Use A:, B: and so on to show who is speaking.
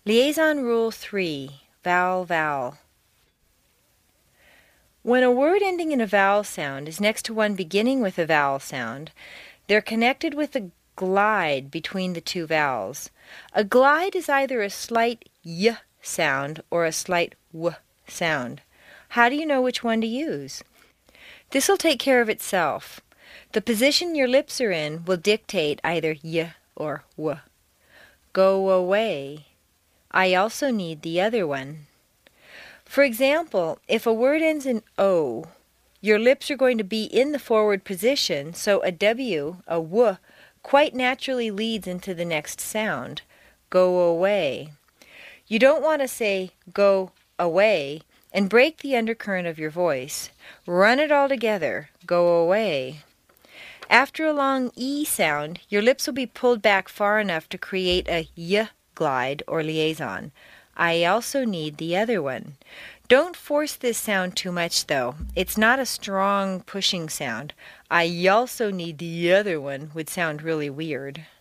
A: Liaison Rule 3, Vowel, Vowel. When a word ending in a vowel sound is next to one beginning with a vowel sound, they're connected with a glide between the two vowels. A glide is either a slight y sound or a slight w sound. How do you know which one to use? This will take care of itself. The position your lips are in will dictate either y or w. Go away. I also need the other one. For example, if a word ends in O, your lips are going to be in the forward position, so a W, a W, quite naturally leads into the next sound. Go away. You don't want to say go away and break the undercurrent of your voice. Run it all together. Go away. After a long E sound, your lips will be pulled back far enough to create a Y glide or liaison. I also need the other one. Don't force this sound too much, though. It's not a strong pushing sound. I also need the other one would sound really weird.